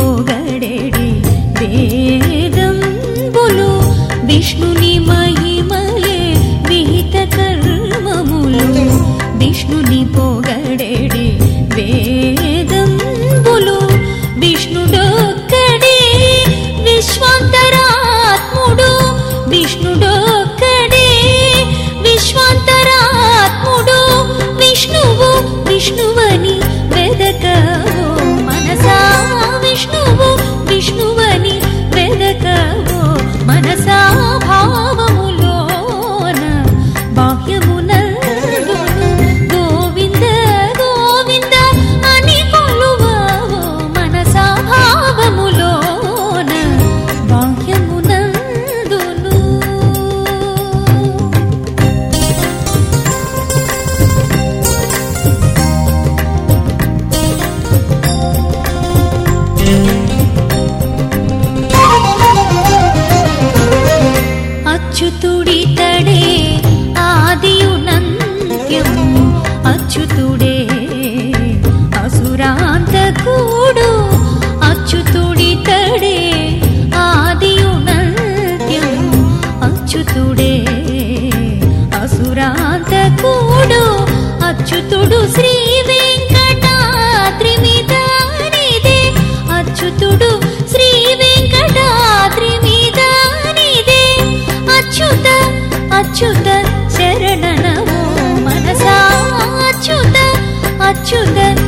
పొగడెడి వేదంబులు విష్ణుని మహిమలే విహిత కర్మములు విష్ణుని పొగడెడి వేదంబులు విష్ణుడొక్కడే విశ్వాంతరాత్ముడు విష్ణుడొక్కడే విశ్వాంతరాత్ముడు విష్ణువు విష్ణువని వెదకవో మనసా విష్ణువు విష్ణువని వెదకవో మనసా భావములోన బాహ్యమునందు గోవింద గోవింద అని కొలువవో మనసా భావములోన బాహ్యమునందును అచ్యుతుడితడే ఆదియునంత్యము అచ్యుతుడే అసురాంతకుడు అచ్యుతుడితడే ఆదియునంత్యము అచ్యుతుడే అసురాంతకుడు అచ్యుతుడు శ్రీ వెంకటాద్రి మీదనిదే అచ్యుతుడు శ్రీ వెంకటాద్రి మీదనిదే అచ్యుత అచ్యుత శరణనమో మనసా అచ్యుత అచ్యుత